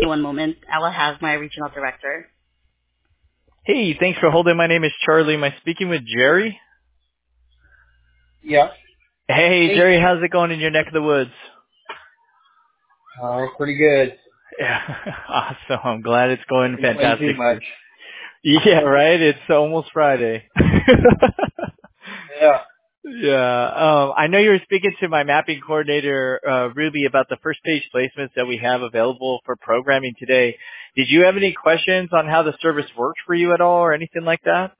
one moment. I will have my regional director. Hey, thanks for holding. My name is Charlie. Am I speaking with Jerry? Yeah. Hey, Jerry, how's it going in your neck of the woods? Pretty good. Yeah, awesome. I'm glad it's going Not fantastic. too much. Yeah, right? It's almost Friday. Yeah. Yeah. I know you were speaking to my mapping coordinator, Ruby, about the first page placements that we have available for programming today. Did you have any questions on how the service works for you at all or anything like that?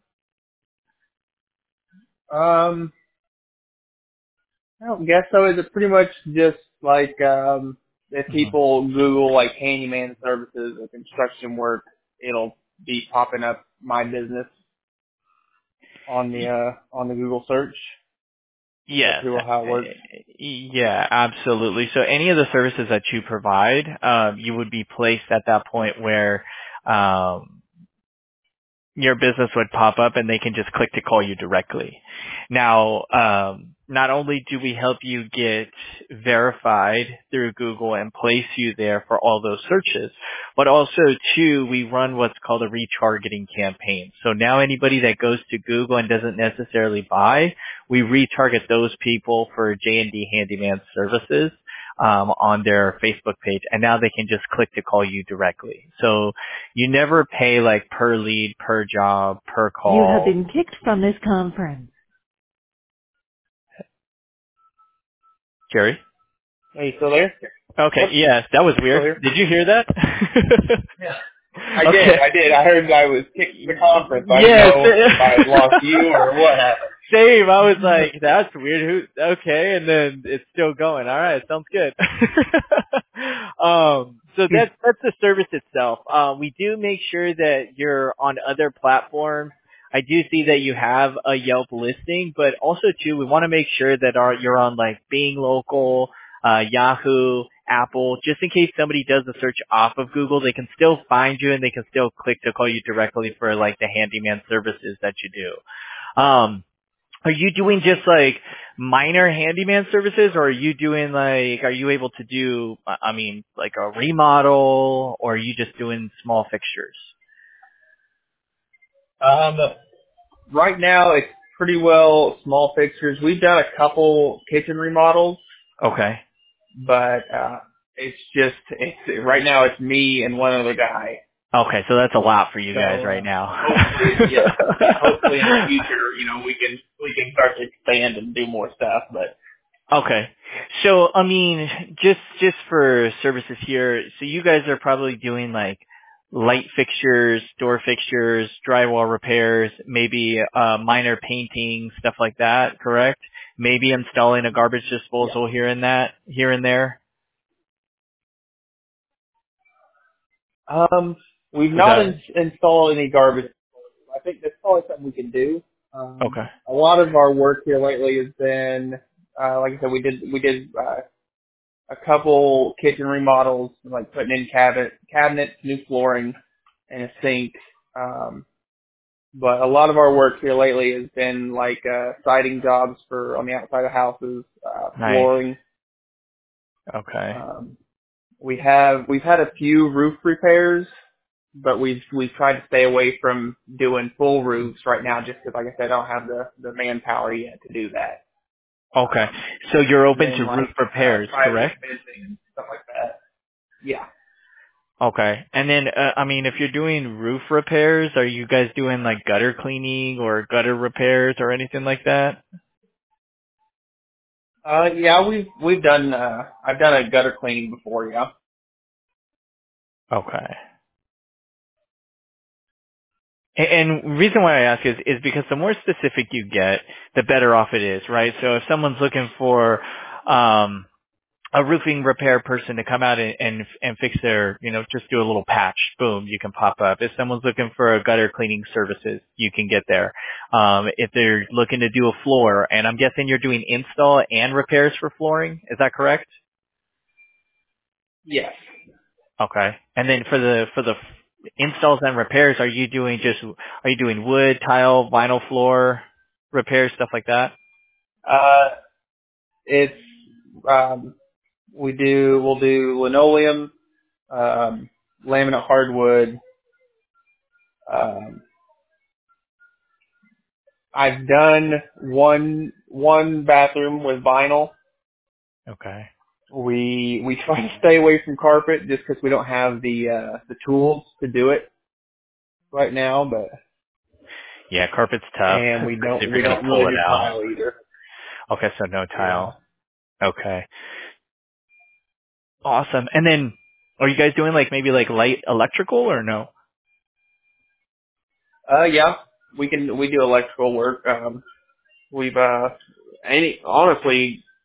I don't guess so. Is it pretty much just like if people Google like handyman services or construction work, it'll be popping up my business on the Google search? Yes. That's pretty well how it works. Yeah, absolutely. So any of the services that you provide, you would be placed at that point where your business would pop up and they can just click to call you directly. Now, not only do we help you get verified through Google and place you there for all those searches, but also too, we run what's called a retargeting campaign. So now anybody that goes to Google and doesn't necessarily buy, we retarget those people for J&D Handyman services on their Facebook page, and now they can just click to call you directly. So you never pay like per lead, per job, per call. You have been kicked from this conference. Jerry? Are you still there? Okay, Yep. yes, that was weird. Did you hear that? Yeah. I did. I heard I was kicked from the conference. I Yes. didn't know if I had lost you or what happened. Same. I was like, that's weird. Okay, and then it's still going. All right, sounds good. So that's the service itself. We do make sure that you're on other platforms. I do see that you have a Yelp listing, but also too, we want to make sure that you're on like Being Local, Yahoo, Apple, just in case somebody does a search off of Google, they can still find you and they can still click to call you directly for like the handyman services that you do. Are you doing just like minor handyman services, or are you doing like, are you able to do, like a remodel, or are you just doing small fixtures? Right now it's pretty well small fixtures. We've done a couple kitchen remodels. Okay. But right now it's me and one other guy. Okay, so that's a lot for you guys right now. Hopefully in the future, we can start to expand and do more stuff. But okay, so just for services here, so you guys are probably doing like light fixtures, door fixtures, drywall repairs, maybe minor painting, stuff like that, correct? Maybe installing a garbage disposal here and there. We've not installed any garbage. I think that's probably something we can do. Okay. A lot of our work here lately has been, like I said, we did a couple kitchen remodels, like putting in cabinets, new flooring, and a sink. But a lot of our work here lately has been like siding jobs on the outside of houses, flooring. Nice. Okay. We've had a few roof repairs, but we've tried to stay away from doing full roofs right now, just because, like I said, I don't have the manpower yet to do that. Okay, so you're open to roof repairs, correct? And stuff like that. Yeah. Okay, and then if you're doing roof repairs, are you guys doing like gutter cleaning or gutter repairs or anything like that? Yeah, we've done. I've done a gutter cleaning before. Yeah. Okay. And reason why I ask is because the more specific you get, the better off it is, right? So if someone's looking for a roofing repair person to come out and fix their, just do a little patch, boom, you can pop up. If someone's looking for a gutter cleaning services, you can get there. If they're looking to do a floor, and I'm guessing you're doing install and repairs for flooring, is that correct? Yes. Okay. And then for the installs and repairs, are you doing wood, tile, vinyl floor repairs, stuff like that? We'll do linoleum, laminate hardwood. I've done one bathroom with vinyl. Okay. We try to stay away from carpet just because we don't have the tools to do it right now, but Yeah, carpet's tough. and we Especially if don't you're we gonna don't pull really it do out. tile either. Okay, so no Yeah. tile. Okay. Awesome. And then, are you guys doing like maybe like light electrical or no? Yeah, we do electrical work. We've honestly,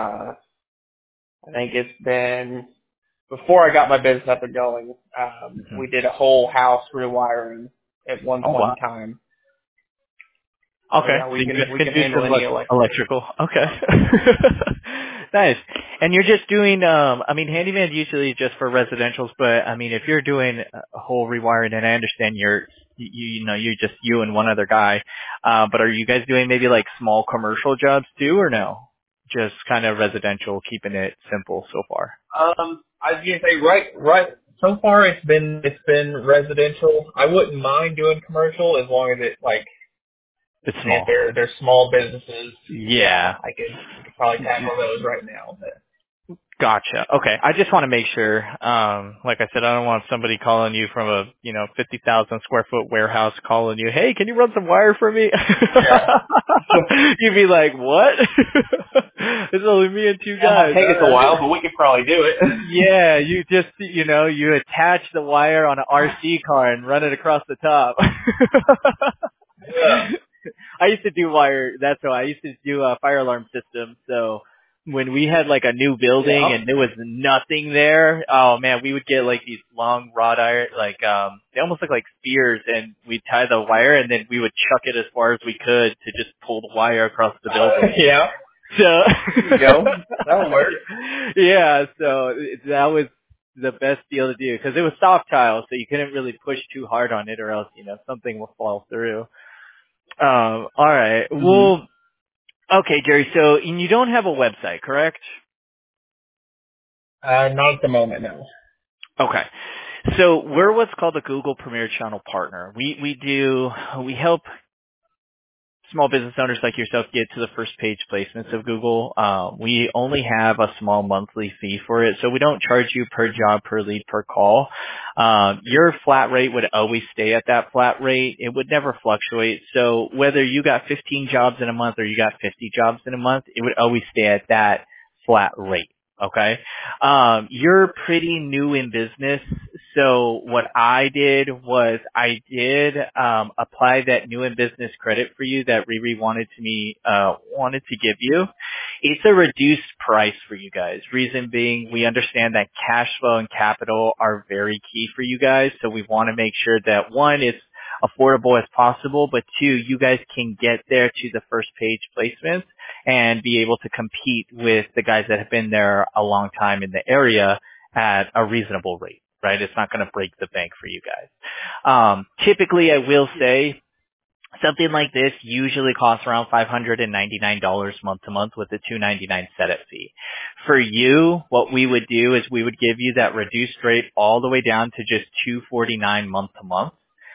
I think it's been before I got my business up and going. Mhm. We did a whole house rewiring at one Oh point wow. in time. So Okay, yeah, so you guys we can can do handle some any electrical. electrical. Okay. Nice. And you're just doing, I mean, handyman usually just for residentials, but I mean, if you're doing a whole rewiring, and I understand you're just you and one other guy, but are you guys doing maybe like small commercial jobs too, or no? Just kind of residential, keeping it simple so far. I was gonna say right. So far, it's been residential. I wouldn't mind doing commercial as long as it like It's if small. they're small businesses. Yeah, Yeah. I could probably tackle those right now. But Gotcha. Okay. I just want to make sure, like I said, I don't want somebody calling you from a, 50,000 square foot warehouse calling you, hey, can you run some wire for me? yeah, You'd be like, what? It's only me and two yeah, it might guys. take All us a right. while, but we could probably do it. Yeah, you just, you attach the wire on an RC car and run it across the top. Yeah. I used to do wire. That's why I used to do a fire alarm system. So when we had like a new building Yeah. and there was nothing there, oh man, we would get like these long wrought iron, like they almost look like spears, and we'd tie the wire and then we would chuck it as far as we could to just pull the wire across the building. Yeah. So There you go. That'll work. yeah, so that was the best deal to do because it was soft tile, so you couldn't really push too hard on it, or else something will fall through. All right. hmm Well, okay, Jerry. So and you don't have a website, correct? Not at the moment, no. Okay. So we're what's called a Google Premier Channel partner. We help small business owners like yourself get to the first page placements of Google. We only have a small monthly fee for it, so we don't charge you per job, per lead, per call. Your flat rate would always stay at that flat rate. It would never fluctuate. So whether you got 15 jobs in a month or you got 50 jobs in a month, it would always stay at that flat rate. Okay. You're pretty new in business. So what I did was I did, apply that new in business credit for you that Riri wanted to give you. It's a reduced price for you guys. Reason being, we understand that cash flow and capital are very key for you guys. So we want to make sure that one, it's affordable as possible, but two, you guys can get there to the first page placements and be able to compete with the guys that have been there a long time in the area at a reasonable rate, right? It's not going to break the bank for you guys. Typically, I will say something like this usually costs around $599 month to month with the $299 setup fee. For you, what we would do is we would give you that reduced rate all the way down to just $249 month to month.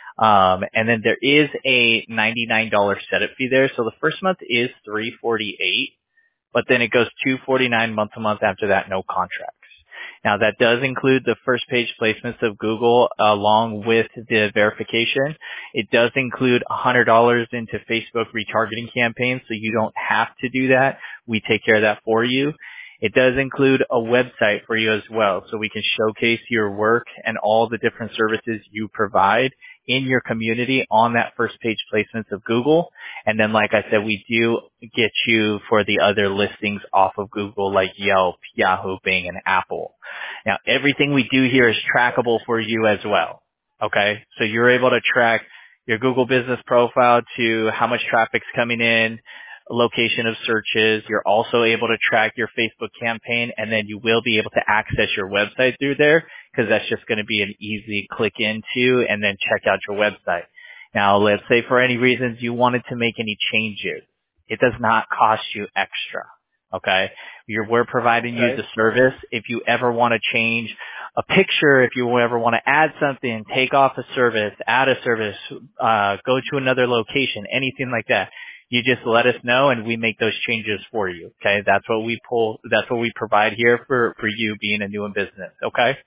And then there is a $99 setup fee there. So the first month is $348, but then it goes $249 month to month after that, no contracts. Now that does include the first page placements of Google along with the verification. It does include $100 into Facebook retargeting campaigns, so you don't have to do that. We take care of that for you. It does include a website for you as well, so we can showcase your work and all the different services you provide in your community on that first page placements of Google. And then, like I said, we do get you for the other listings off of Google like Yelp, Yahoo, Bing, and Apple. Now, everything we do here is trackable for you as well. Okay? So you're able to track your Google business profile to how much traffic's coming in, location of searches. You're also able to track your Facebook campaign, and then you will be able to access your website through there because that's just going to be an easy click into and then check out your website. Now, let's say for any reasons you wanted to make any changes. It does not cost you extra. Okay? We're providing you the service. If you ever want to change a picture, if you ever want to add something, take off a service, add a service, go to another location, anything like that, you just let us know and we make those changes for you. Okay? That's what we provide here for you being a new in business. Okay?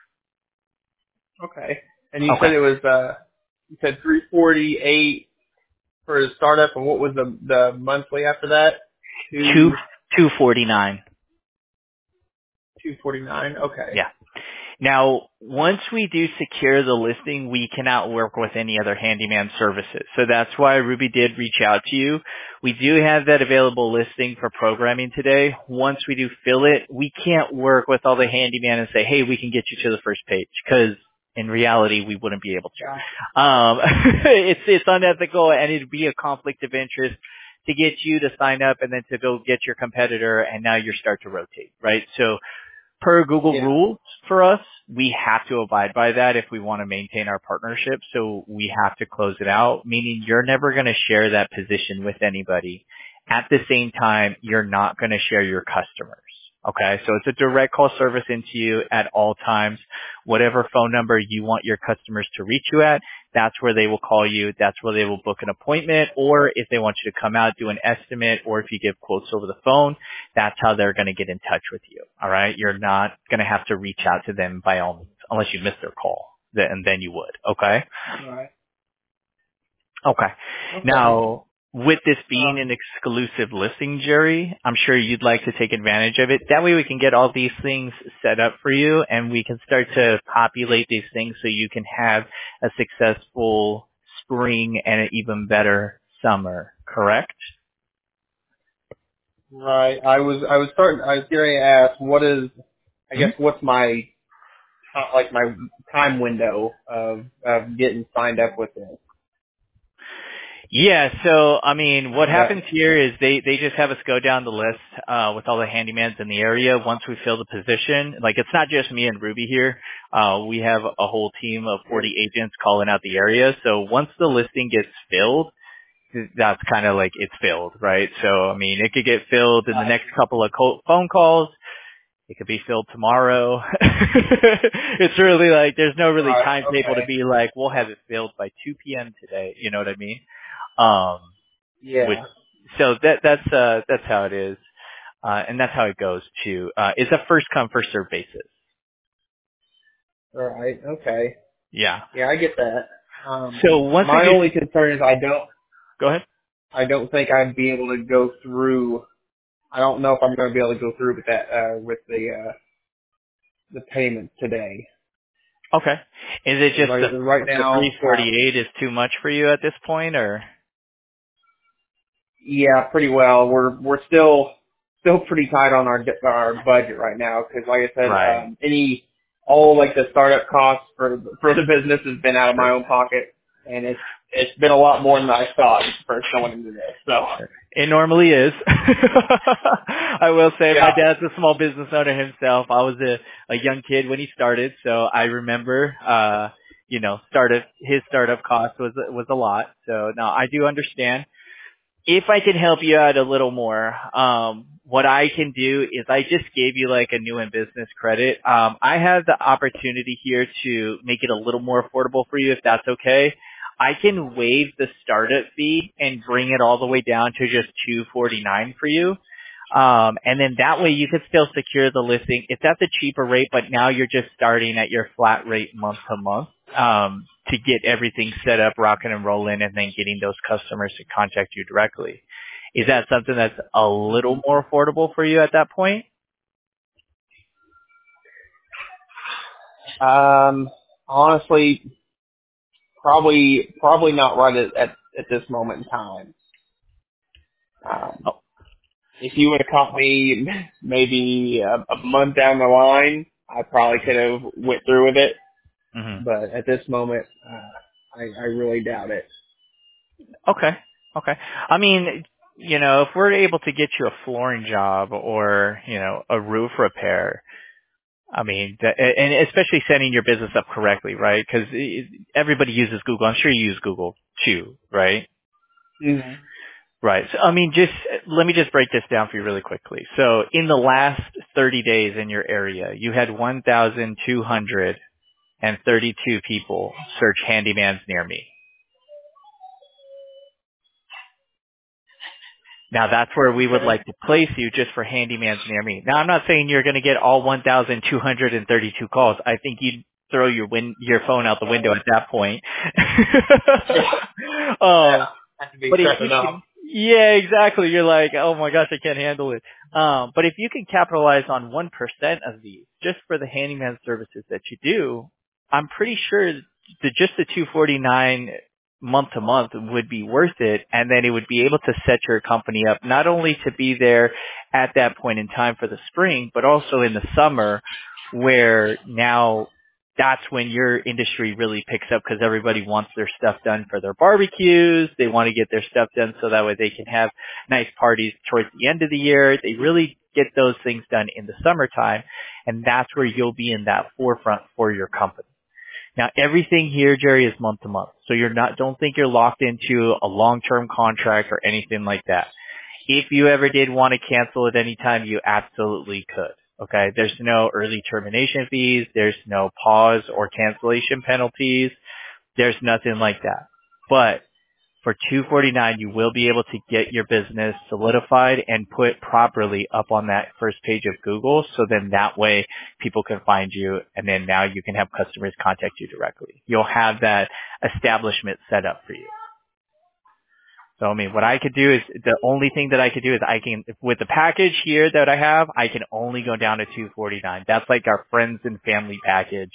Okay. And you said it was, you said 348 for the startup, and what was the monthly after that? 249. 249. Okay. Yeah. Now, once we do secure the listing, we cannot work with any other handyman services. So that's why Ruby did reach out to you. We do have that available listing for programming today. Once we do fill it, we can't work with all the handyman and say, hey, we can get you to the first page, because in reality, we wouldn't be able to. It's unethical, and it'd be a conflict of interest to get you to sign up and then to go get your competitor, and now you start to rotate, right? So per Google rules for us, we have to abide by that if we want to maintain our partnership. So we have to close it out, meaning you're never going to share that position with anybody. At the same time, you're not going to share your customers. Okay, so it's a direct call service into you at all times. Whatever phone number you want your customers to reach you at, that's where they will call you. That's where they will book an appointment, or if they want you to come out, do an estimate, or if you give quotes over the phone, that's how they're going to get in touch with you. All right, you're not going to have to reach out to them by all means, unless you miss their call, and then you would. Okay. All right. Okay. Now, with this being an exclusive listing, Jerry, I'm sure you'd like to take advantage of it. That way we can get all these things set up for you, and we can start to populate these things so you can have a successful spring and an even better summer, correct? Right. I was going to ask, what's my time window of getting signed up with this? Yeah, so I mean, what happens here is they just have us go down the list with all the handymans in the area. Once we fill the position, like it's not just me and Ruby here. We have a whole team of 40 agents calling out the area. So once the listing gets filled, that's kind of like it's filled, right? So I mean, it could get filled in the next couple of phone calls. It could be filled tomorrow. It's really like there's no really timetable to be like we'll have it filled by 2 p.m. today. You know what I mean? So that's how it is, and that's how it goes too. It's a first come first served basis. All right. Okay. Yeah. Yeah, I get that. So once my only concern is go ahead. I don't think I'd be able to go through. I don't know if I'm going to be able to go through with that with the payments today. Okay. Is it just right now the 348 is too much for you at this point, or? Yeah, pretty well. We're still pretty tight on our budget right now because, like I said, all the startup costs for the business has been out of my own pocket, and it's been a lot more than I thought first going into this. So it normally is. I will say my dad's a small business owner himself. I was a young kid when he started, so I remember his startup cost was a lot. So now I do understand. If I can help you out a little more, what I can do is I just gave you like a new in business credit. I have the opportunity here to make it a little more affordable for you if that's okay. I can waive the startup fee and bring it all the way down to just $249 for you. And then that way you could still secure the listing. It's at the cheaper rate, but now you're just starting at your flat rate month to month. To get everything set up, rocking and rolling, and then getting those customers to contact you directly. Is that something that's a little more affordable for you at that point? Honestly, probably not right at this moment in time. If you would have caught me maybe a month down the line, I probably could have went through with it. Mm-hmm. But at this moment, I really doubt it. Okay. I mean, if we're able to get you a flooring job or, a roof repair, I mean, and especially setting your business up correctly, right? Because everybody uses Google. I'm sure you use Google too, right? Mm-hmm. Right. So, I mean, let me just break this down for you really quickly. So in the last 30 days in your area, you had 1,232 people search handymans near me. Now that's where we would like to place you, just for handymans near me. Now I'm not saying you're going to get all 1,232 calls. I think you'd throw your phone out the window at that point. Have to be But if stressed you enough. can, yeah, exactly. You're like, oh my gosh, I can't handle it. But if you can capitalize on 1% of these just for the handyman services that you do, I'm pretty sure that just the 249 month to month would be worth it. And then it would be able to set your company up not only to be there at that point in time for the spring, but also in the summer, where now that's when your industry really picks up, because everybody wants their stuff done for their barbecues. They want to get their stuff done so that way they can have nice parties towards the end of the year. They really get those things done in the summertime, and that's where you'll be in that forefront for your company. Now, everything here, Jerry, is month to month. So don't think you're locked into a long-term contract or anything like that. If you ever did want to cancel at any time, you absolutely could. Okay, there's no early termination fees, there's no pause or cancellation penalties, there's nothing like that. But for $249, you will be able to get your business solidified and put properly up on that first page of Google, so then that way people can find you, and then now you can have customers contact you directly. You'll have that establishment set up for you. So, I mean, what I could do is, the only thing that I could do is with the package here that I have, I can only go down to $249. That's like our friends and family package.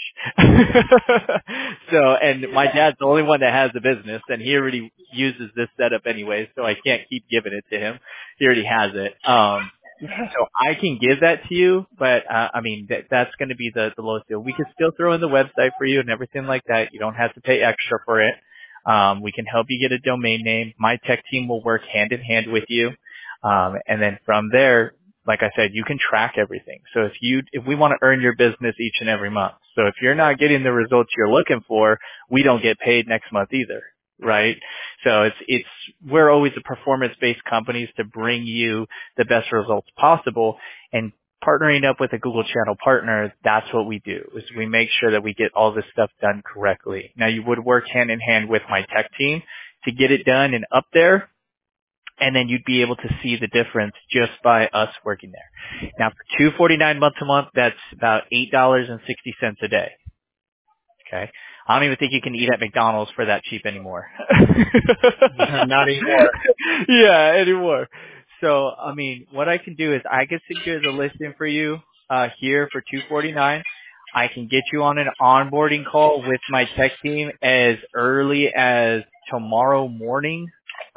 So, and my dad's the only one that has the business, and he already uses this setup anyway, so I can't keep giving it to him. He already has it. So I can give that to you, but, I mean, that's going to be the lowest deal. We can still throw in the website for you and everything like that. You don't have to pay extra for it. We can help you get a domain name. My tech team will work hand in hand with you. And then from there, like I said, you can track everything. So if we want to earn your business each and every month. So if you're not getting the results you're looking for, we don't get paid next month either. Right? So we're always a performance-based companies to bring you the best results possible, and partnering up with a Google Channel partner, that's what we do, is we make sure that we get all this stuff done correctly. Now, you would work hand in hand with my tech team to get it done and up there, and then you'd be able to see the difference just by us working there. Now, for $249 month to month, that's about $8.60 a day. Okay? I don't even think you can eat at McDonald's for that cheap anymore. Not anymore. Yeah, anymore. So, I mean, what I can do is I can secure the listing for you here for $249. I can get you on an onboarding call with my tech team as early as tomorrow morning.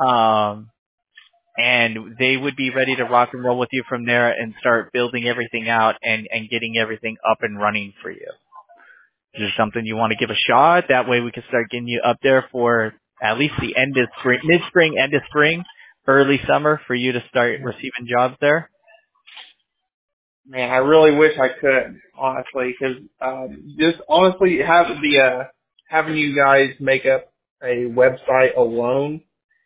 And they would be ready to rock and roll with you from there and start building everything out and getting everything up and running for you. Is there something you want to give a shot? That way we can start getting you up there for at least the end of spring, mid-spring, end of spring, early summer, for you to start receiving jobs there? Man, I really wish I could, honestly, because just honestly having you guys make up a website alone,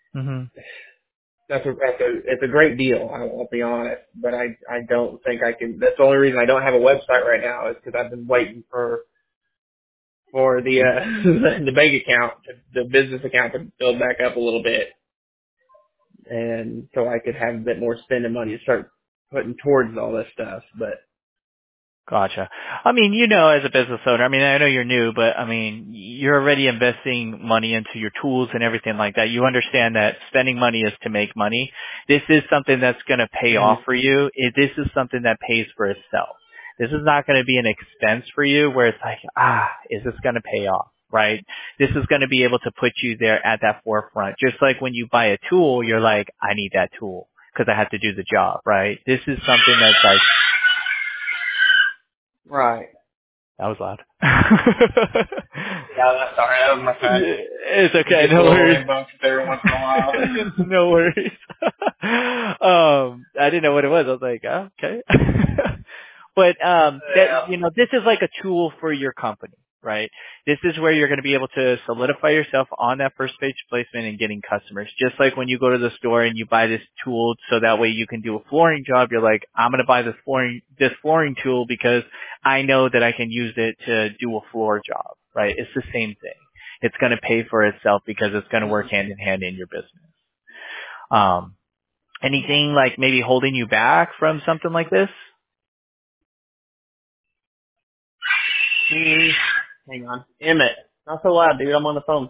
it's a great deal. I'll be honest, but I don't think I can. That's the only reason I don't have a website right now, is because I've been waiting for the the bank account, the business account, to build back up a little bit, and so I could have a bit more spending money to start putting towards all this stuff. But Gotcha. I mean, as a business owner, I mean, I know you're new, but I mean, you're already investing money into your tools and everything like that. You understand that spending money is to make money. This is something that's going to pay off for you. This is something that pays for itself. This is not going to be an expense for you where it's like, is this going to pay off? Right? This is going to be able to put you there at that forefront. Just like when you buy a tool, you're like, I need that tool because I have to do the job, right? This is something that's like, right. that was loud. Yeah, that's sorry. That was my phone. It's okay. No worries. Every once in a while. No worries. I didn't know what it was. I was like, okay. But this is like a tool for your company, right? This is where you're going to be able to solidify yourself on that first page placement and getting customers. Just like when you go to the store and you buy this tool so that way you can do a flooring job, you're like, I'm going to buy this flooring tool because I know that I can use it to do a floor job, right? It's the same thing. It's going to pay for itself because it's going to work hand in hand in your business. Anything like maybe holding you back from something like this? Hang on. Emmett. Not so loud, dude. I'm on the phone.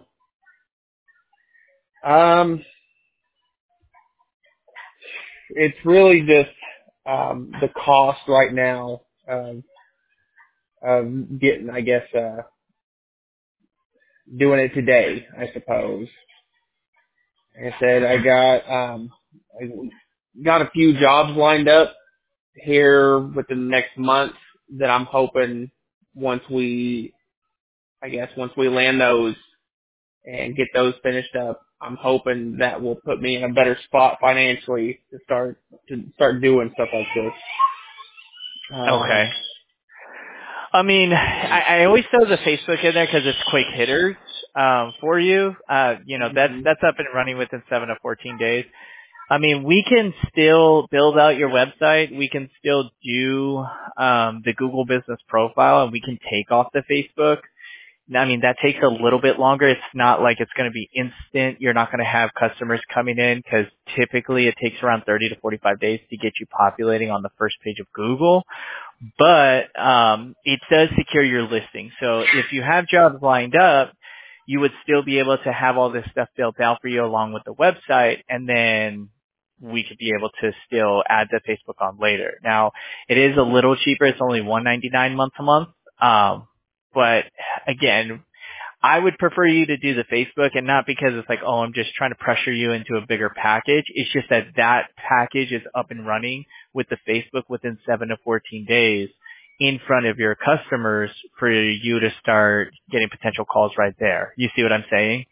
It's really just the cost right now of getting, I guess, doing it today, I suppose. Like I said, I got a few jobs lined up here within the next month that I'm hoping once we land those and get those finished up, I'm hoping that will put me in a better spot financially to start doing stuff like this. Okay. I mean, I always throw the Facebook in there because it's quick hitters for you. That's up and running within 7 to 14 days. I mean, we can still build out your website. We can still do the Google Business Profile, and we can take off the Facebook. I mean, that takes a little bit longer. It's not like it's going to be instant. You're not going to have customers coming in because typically it takes around 30 to 45 days to get you populating on the first page of Google. But it does secure your listing. So if you have jobs lined up, you would still be able to have all this stuff built out for you along with the website, and then we could be able to still add the Facebook on later. Now, it is a little cheaper. It's only $199 month to month. But again, I would prefer you to do the Facebook, and not because it's like, oh, I'm just trying to pressure you into a bigger package. It's just that package is up and running with the Facebook within 7 to 14 days in front of your customers for you to start getting potential calls right there. You see what I'm saying?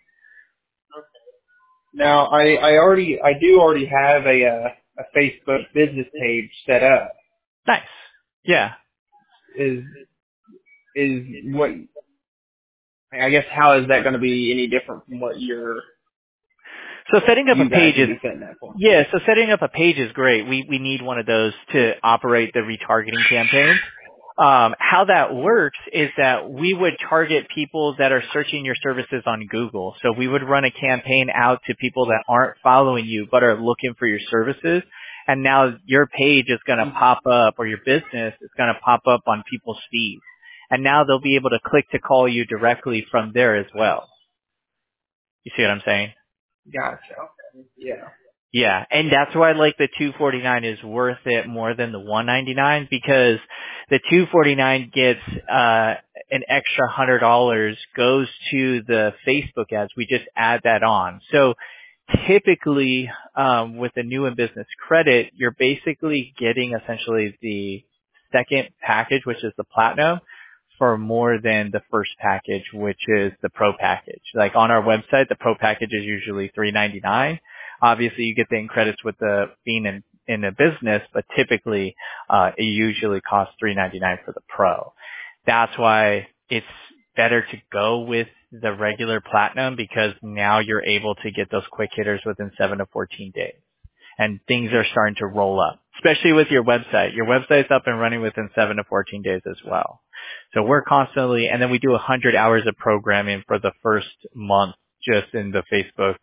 Now, I do already have a Facebook business page set up. Nice. Yeah. Is what, I guess, how is that going to be any different from what So setting up a page is, yeah, so setting up a page is great. We need one of those to operate the retargeting campaign. How that works is that we would target people that are searching your services on Google. So we would run a campaign out to people that aren't following you but are looking for your services. And now your page is going to pop up, or your business is going to pop up on people's feeds. And now they'll be able to click to call you directly from there as well. You see what I'm saying? Gotcha. Okay. Yeah. Yeah, and that's why like the $249 is worth it more than the $199, because the $249 gets an extra $100 goes to the Facebook ads. We just add that on. So typically with the new in business credit, you're basically getting essentially the second package, which is the platinum, for more than the first package, which is the pro package. Like on our website, the pro package is usually $399. Obviously, you get the credits with the being in a business, but typically it usually costs $399 for the pro. That's why it's better to go with the regular platinum, because now you're able to get those quick hitters within 7 to 14 days. And things are starting to roll up, especially with your website. Your website's up and running within 7 to 14 days as well. So we're constantly, and then we do 100 hours of programming for the first month just in the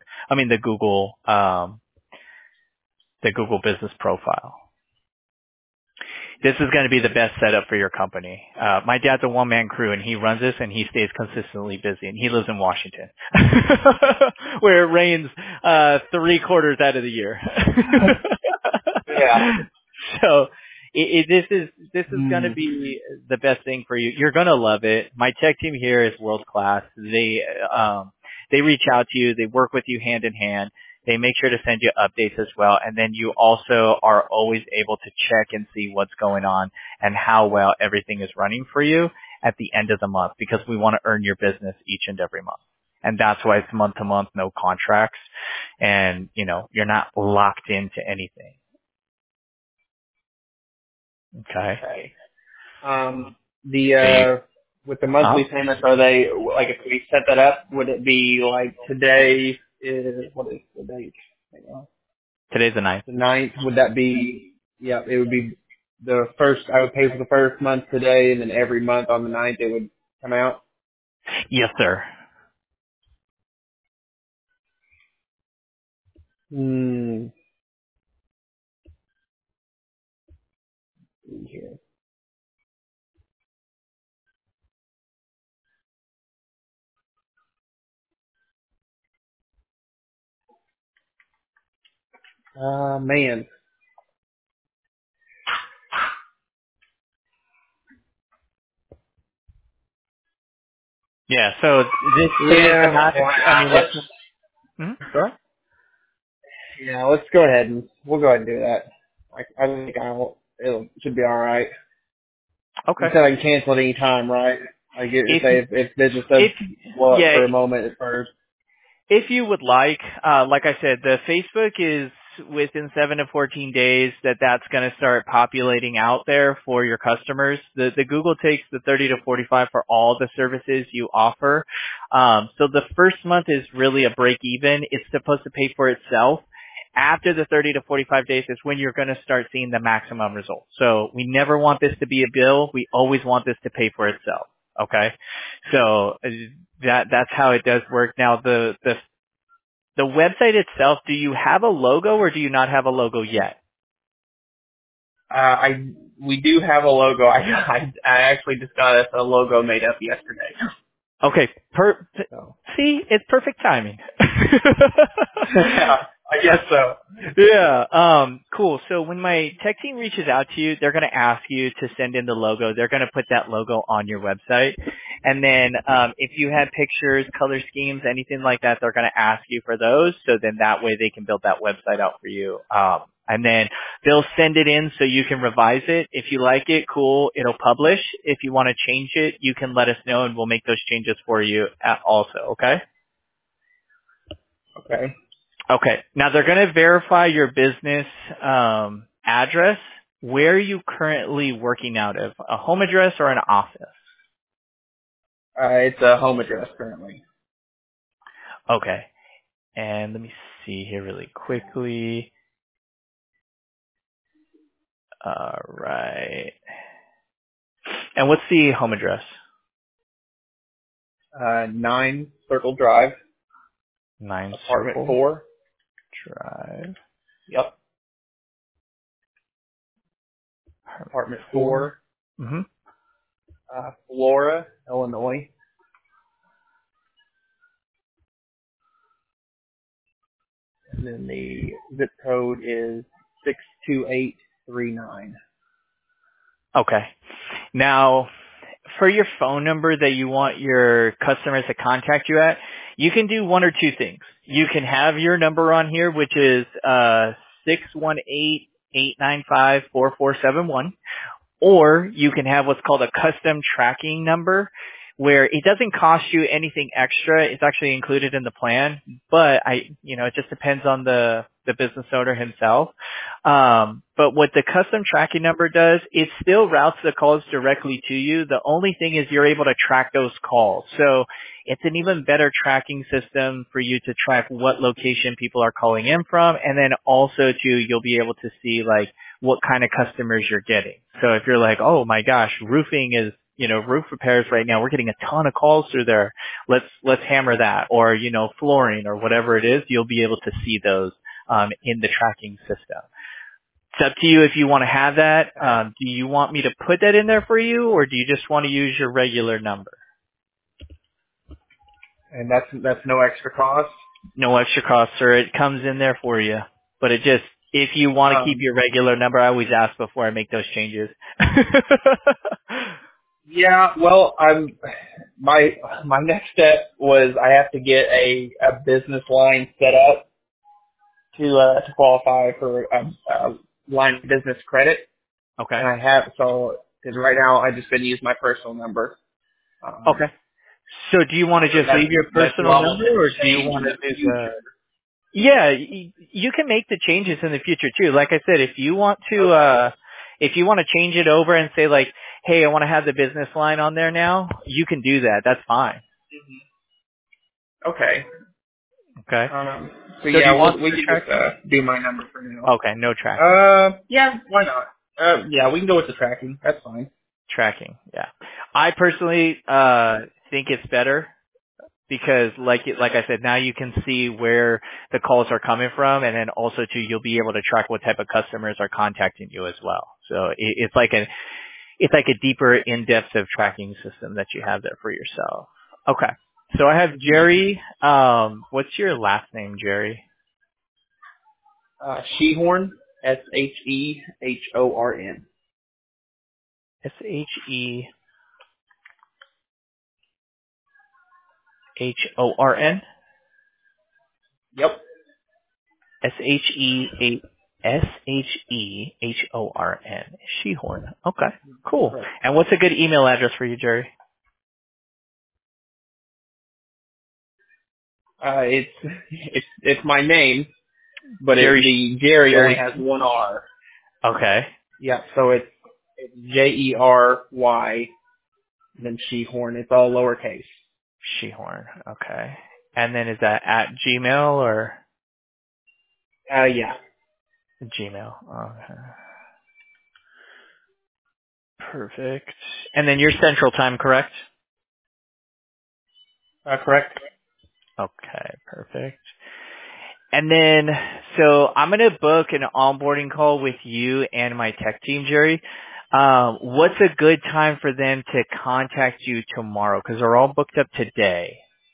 Google Business Profile. This is going to be the best setup for your company. My dad's a one-man crew, and he runs this, and he stays consistently busy, and he lives in Washington, where it rains 3/4 out of the year. Yeah. So this is going to be the best thing for you. You're going to love it. My tech team here is world class. They reach out to you. They work with you hand in hand. They make sure to send you updates as well. And then you also are always able to check and see what's going on and how well everything is running for you at the end of the month, because we want to earn your business each and every month. And that's why it's month to month, no contracts. And, you're not locked into anything. Okay. with the monthly payments, are they, like, if we set that up, would it be like today is, what is the date? Hang on. Today's the 9th. The 9th, would that be, yeah, it would be the first, I would pay for the first month today, and then every month on the 9th it would come out? Yes, sir. Here. Man. Yeah, so this Yeah, Go ahead. yeah, let's go ahead and, we'll go ahead and do that. I think it should be alright. You Okay. said I can cancel at any time, right? Like, if business does If blow up yeah, for a moment at first. if you would like I said, the Facebook is within 7 to 14 days that's going to start populating out there for your customers. The Google takes the 30 to 45 for all the services you offer. So the first month is really a break even. It's supposed to pay for itself. After the 30 to 45 days is when you're going to start seeing the maximum results. So we never want this to be a bill. We always want this to pay for itself. Okay. So that's how it does work. Now the website itself, do you have a logo or do you not have a logo yet? We do have a logo. I actually just got us a logo made up yesterday. Okay. So. See, it's perfect timing. Yeah, I guess so. Yeah. Cool. So when my tech team reaches out to you, they're going to ask you to send in the logo. They're going to put that logo on your website. And then, if you had pictures, color schemes, anything like that, they're going to ask you for those. So then that way they can build that website out for you. And then they'll send it in so you can revise it. If you like it, cool, it'll publish. If you want to change it, you can let us know and we'll make those changes for you also, okay? Okay. Okay. Now they're going to verify your business address. Where are you currently working out of? A home address or an office? It's a home address currently. Okay. And let me see here really quickly. All right. And what's the home address? 9 Circle Drive. 9 Apartment Circle 4. Drive. Yep. Apartment 4. Mm-hmm. Flora, Illinois. And then the zip code is 62839. Okay. Now, for your phone number that you want your customers to contact you at, you can do one or two things. You can have your number on here, which is 618-895-4471. Or you can have what's called a custom tracking number where it doesn't cost you anything extra. It's actually included in the plan, but it just depends on the business owner himself. But what the custom tracking number does, it still routes the calls directly to you. The only thing is you're able to track those calls. So it's an even better tracking system for you to track what location people are calling in from. And then also too, you'll be able to see like what kind of customers you're getting. So if you're like, oh my gosh, roofing is, roof repairs right now, we're getting a ton of calls through there. Let's hammer that. Or, flooring or whatever it is, you'll be able to see those, in the tracking system. It's up to you if you want to have that. Do you want me to put that in there for you or do you just want to use your regular number? And that's no extra cost? No extra cost, sir. It comes in there for you. But if you want to keep your regular number, I always ask before I make those changes. Yeah, well, my next step was I have to get a business line set up to qualify for a line of business credit. Okay. And I have, because right now I just been use my personal number. Okay. So do you want to just leave your personal number or do you want to do the... Yeah, you can make the changes in the future too. Like I said, if you want to change it over and say like, hey, I want to have the business line on there now, you can do that. That's fine. Okay. Okay. So do yeah, you want we the can tracking? just do my number for now. Okay, no tracking. Yeah, why not? Yeah, we can go with the tracking. That's fine. Tracking, yeah. I personally think it's better because like I said, now you can see where the calls are coming from, and then also too you'll be able to track what type of customers are contacting you as well. So it's like a deeper in-depth of tracking system that you have there for yourself. Okay. So I have Jerry. What's your last name, Jerry? Shehorn, Shehorn. Shehorn. Yep. Shehorn. Shehorn. Okay. Cool. Right. And what's a good email address for you, Jerry? It's my name, but Jerry. the Jerry only has one R. Okay. Yeah, so it's Jery, then Shehorn. It's all lowercase. Shehorn. Okay. And then is that at Gmail or Yeah. Gmail? Okay. Perfect. And then you're Central Time, correct? Correct. Okay, perfect. And then, so I'm going to book an onboarding call with you and my tech team, Jerry. What's a good time for them to contact you tomorrow? Because they're all booked up today.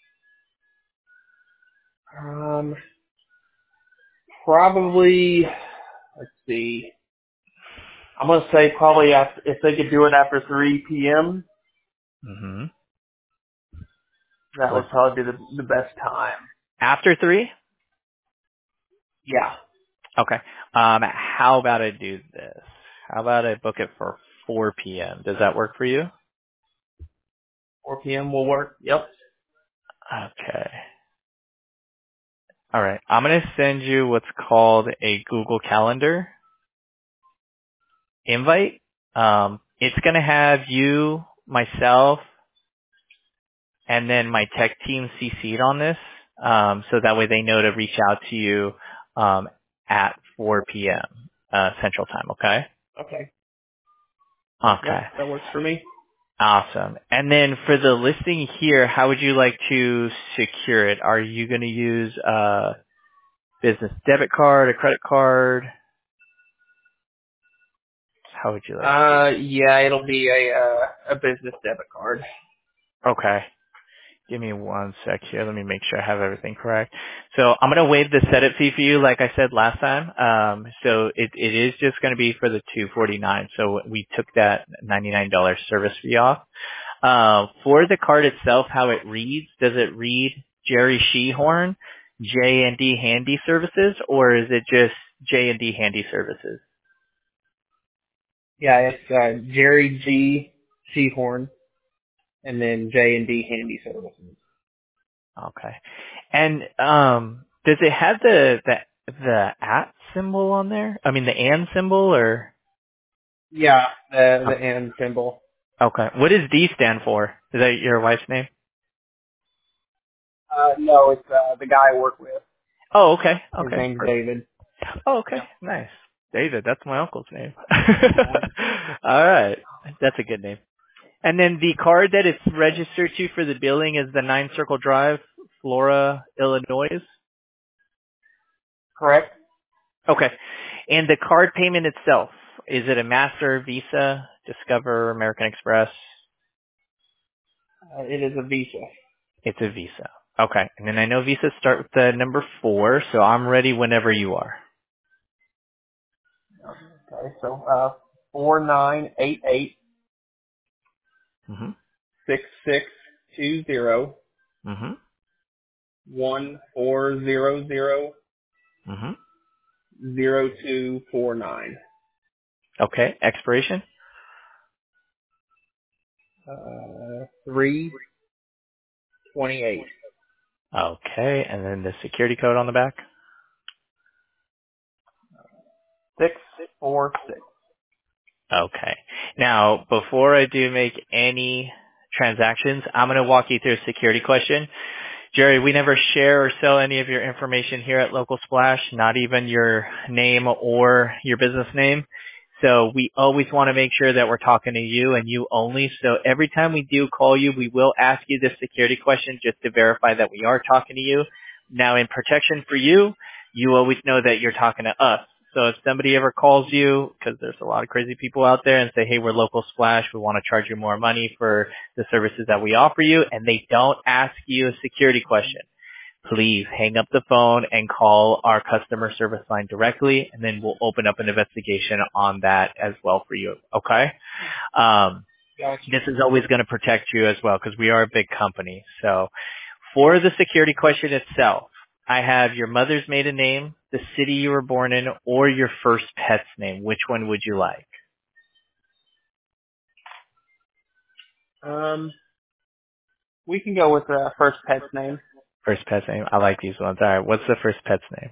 Probably. Let's see. I'm gonna say probably after, if they could do it after 3 p.m. Mm-hmm. That would probably be the best time. After 3? Yeah. Okay. How about I do this? How about I book it for 4 p.m.? Does that work for you? 4 p.m. will work. Yep. Okay. All right. I'm going to send you what's called a Google Calendar invite. It's going to have you, myself, and then my tech team CC'd on this, so that way they know to reach out to you at 4 p.m. Central Time. Okay. Okay. Okay. Yep, that works for me. Awesome. And then for the listing here, how would you like to secure it? Are you going to use a business debit card, a credit card? How would you like to? Yeah, it'll be a business debit card. Okay. Give me one sec here. Let me make sure I have everything correct. So I'm going to waive the setup fee for you, like I said last time. So it is just going to be for the $249. So we took that $99 service fee off. For the card itself, how it reads, does it read Jerry Shehorn, J&D Handy Services, or is it just J&D Handy Services? Yeah, it's Jerry G. Shehorn, and then J&D Handy Services. Okay. And does it have the at symbol on there? I mean the and symbol or? Yeah, the and symbol. Okay. What does D stand for? Is that your wife's name? No, it's the guy I work with. Oh, okay. His Okay. name's David. Oh, okay. Yep. Nice. David, that's my uncle's name. All right. That's a good name. And then the card that it's registered to for the billing is the 9 Circle Drive, Flora, Illinois. Correct. Okay. And the card payment itself, is it a Master, Visa, Discover, American Express? It is a Visa. It's a Visa. Okay. And then I know Visas start with the number 4, so I'm ready whenever you are. Okay, so 4988 Mm-hmm. 6620 Mm-hmm. 1400 Mm-hmm. 0249. Okay. Expiration? 328. Okay. And then the security code on the back? 646. Okay. Now, before I do make any transactions, I'm going to walk you through a security question. Jerry, we never share or sell any of your information here at Local Splash, not even your name or your business name. So we always want to make sure that we're talking to you and you only. So every time we do call you, we will ask you this security question just to verify that we are talking to you. Now, in protection for you, you always know that you're talking to us. So if somebody ever calls you, because there's a lot of crazy people out there, and say, hey, we're Local Splash, we want to charge you more money for the services that we offer you, and they don't ask you a security question, please hang up the phone and call our customer service line directly, and then we'll open up an investigation on that as well for you, okay? Gotcha. This is always going to protect you as well because we are a big company. So for the security question itself, I have your mother's maiden name, the city you were born in, or your first pet's name. Which one would you like? We can go with first pet's name. First pet's name. I like these ones. All right. What's the first pet's name?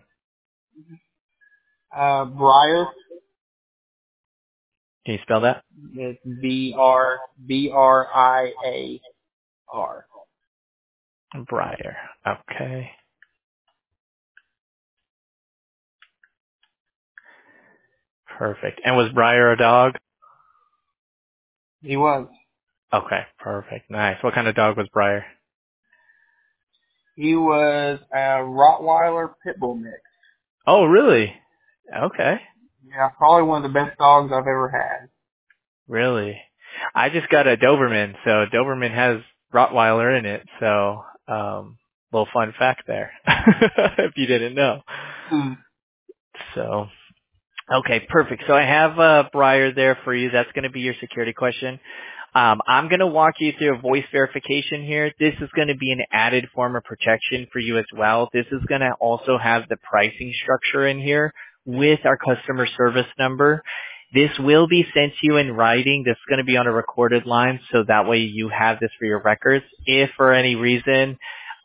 Briar. Can you spell that? It's Briar. Briar. Okay. Perfect. And was Briar a dog? He was. Okay. Perfect. Nice. What kind of dog was Briar? He was a Rottweiler pit bull mix. Oh, really? Okay. Yeah, probably one of the best dogs I've ever had. Really? I just got a Doberman, so Doberman has Rottweiler in it, so little fun fact there, if you didn't know. So, okay, perfect. So I have Briar there for you. That's going to be your security question. I'm going to walk you through a voice verification here. This is going to be an added form of protection for you as well. This is going to also have the pricing structure in here with our customer service number. This will be sent to you in writing. This is going to be on a recorded line, so that way you have this for your records. If for any reason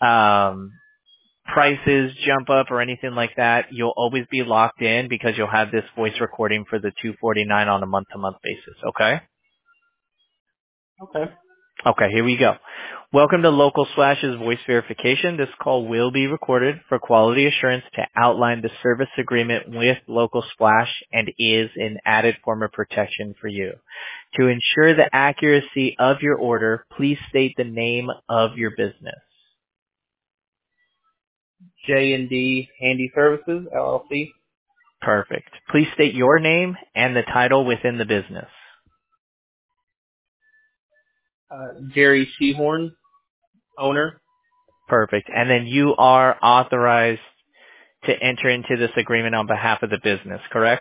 prices jump up or anything like that, you'll always be locked in because you'll have this voice recording for the $249 on a month-to-month basis, okay? Okay. Okay, here we go. Welcome to Local Splash's voice verification. This call will be recorded for quality assurance to outline the service agreement with Local Splash and is an added form of protection for you. To ensure the accuracy of your order, please state the name of your business. J&D Handy Services, LLC. Perfect. Please state your name and the title within the business. Jerry Shehorn, owner. Perfect. And then you are authorized to enter into this agreement on behalf of the business, correct?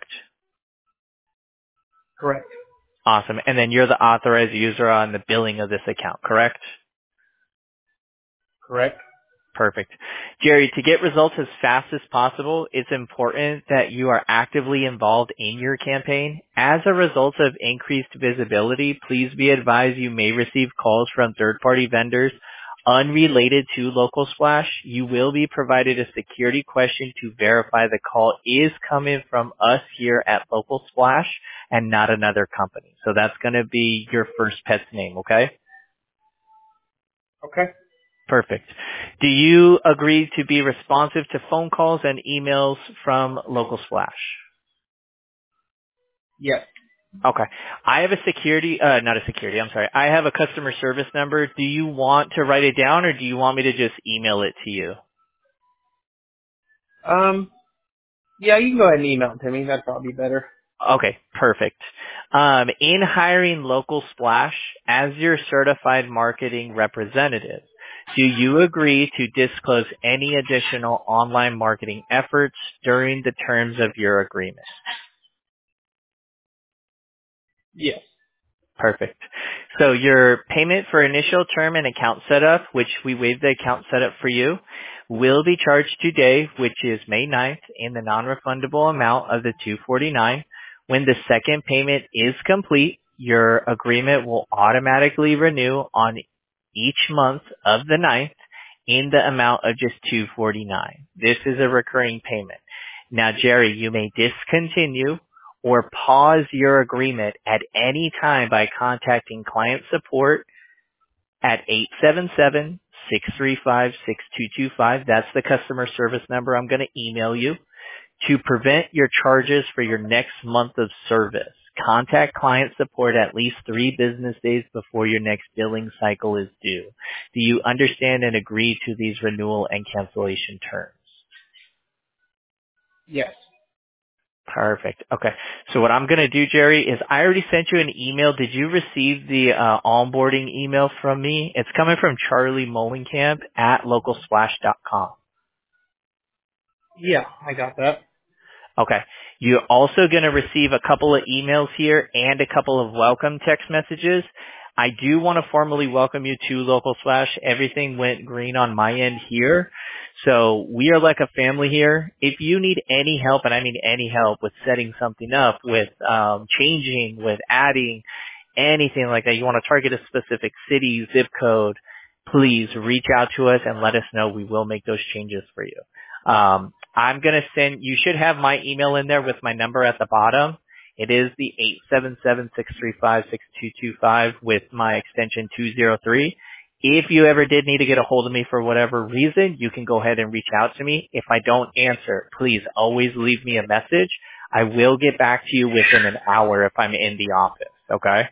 Correct. Awesome. And then you're the authorized user on the billing of this account, correct? Correct. Perfect. Jerry, to get results as fast as possible, it's important that you are actively involved in your campaign. As a result of increased visibility, please be advised you may receive calls from third-party vendors unrelated to Local Splash. You will be provided a security question to verify the call is coming from us here at Local Splash and not another company. So that's going to be your first pet's name, okay? Okay. Perfect. Do you agree to be responsive to phone calls and emails from Local Splash? Yes. Okay. I have I have a customer service number. Do you want to write it down or do you want me to just email it to you? Yeah, you can go ahead and email it to me. That'd probably be better. Okay, perfect. In hiring Local Splash as your certified marketing representative, do you agree to disclose any additional online marketing efforts during the terms of your agreement? Yes. Perfect. So your payment for initial term and account setup, which we waived the account setup for you, will be charged today, which is May 9th, in the non-refundable amount of the $249. When the second payment is complete, your agreement will automatically renew on each month of the 9th in the amount of just $249. This is a recurring payment. Now, Jerry, you may discontinue or pause your agreement at any time by contacting client support at 877-635-6225. That's the customer service number I'm going to email you. To prevent your charges for your next month of service, contact client support at least 3 business days before your next billing cycle is due. Do you understand and agree to these renewal and cancellation terms? Yes. Perfect. Okay. So what I'm going to do, Jerry, is I already sent you an email. Did you receive the onboarding email from me? It's coming from Charlie Molenkamp at localsplash.com. Yeah, I got that. Okay. You're also going to receive a couple of emails here and a couple of welcome text messages. I do want to formally welcome you to Local Splash. Everything went green on my end here. So we are like a family here. If you need any help, and I mean any help with setting something up, with changing, with adding, anything like that, you want to target a specific city, zip code, please reach out to us and let us know. We will make those changes for you. I'm going to send, you should have my email in there with my number at the bottom. It is the 877-635-6225 with my extension 203. If you ever did need to get a hold of me for whatever reason, you can go ahead and reach out to me. If I don't answer, please always leave me a message. I will get back to you within an hour if I'm in the office, okay?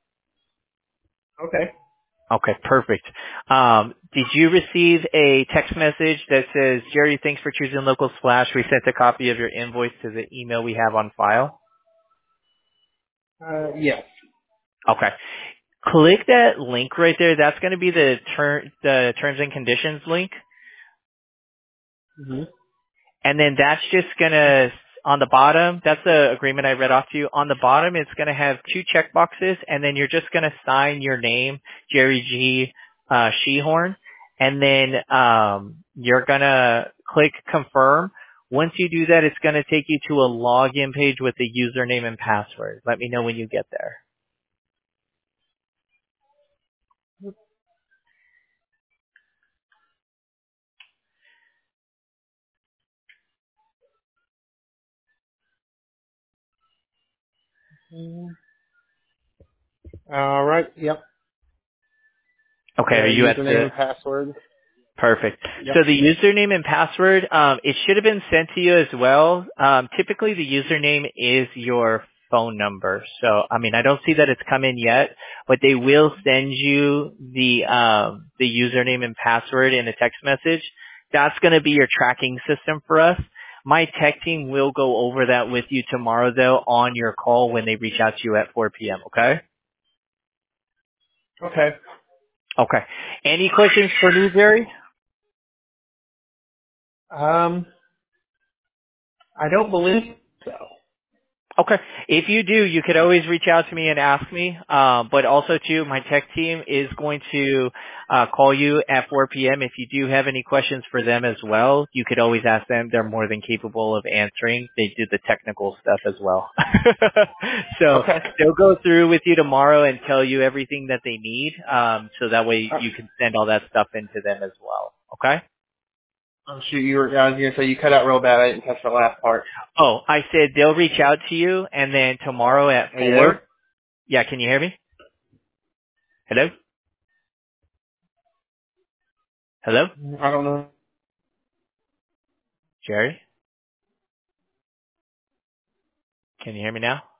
Okay. Okay, perfect. Did you receive a text message that says, Jerry, thanks for choosing Local Splash. We sent a copy of your invoice to the email we have on file? Yes. Okay. Click that link right there. That's going to be the terms and conditions link. Mm-hmm. And then that's just going to, on the bottom, that's the agreement I read off to you. On the bottom, it's going to have 2 checkboxes, and then you're just going to sign your name, Jerry G. Shehorn, and then you're going to click confirm. Once you do that, it's going to take you to a login page with the username and password. Let me know when you get there. All right. Yep. Okay, are you at Username the... and password. Perfect. Yep. So the username and password, it should have been sent to you as well. Typically the username is your phone number. So, I mean, I don't see that it's come in yet, but they will send you the username and password in a text message. That's going to be your tracking system for us. My tech team will go over that with you tomorrow though on your call when they reach out to you at 4 p.m. Okay? Okay. Okay. Any questions for me, Jerry? I don't believe so. Okay. If you do, you could always reach out to me and ask me. But also, too, my tech team is going to call you at 4 p.m. If you do have any questions for them as well, you could always ask them. They're more than capable of answering. They do the technical stuff as well. So Okay. they'll go through with you tomorrow and tell you everything that they need. So that way you can send all that stuff into them as well. Okay? Oh shoot, I was gonna say you cut out real bad. I didn't catch the last part. Oh, I said they'll reach out to you, and then tomorrow at Are you 4. there? Yeah, can you hear me? Hello? Hello? I don't know. Jerry? Can you hear me now?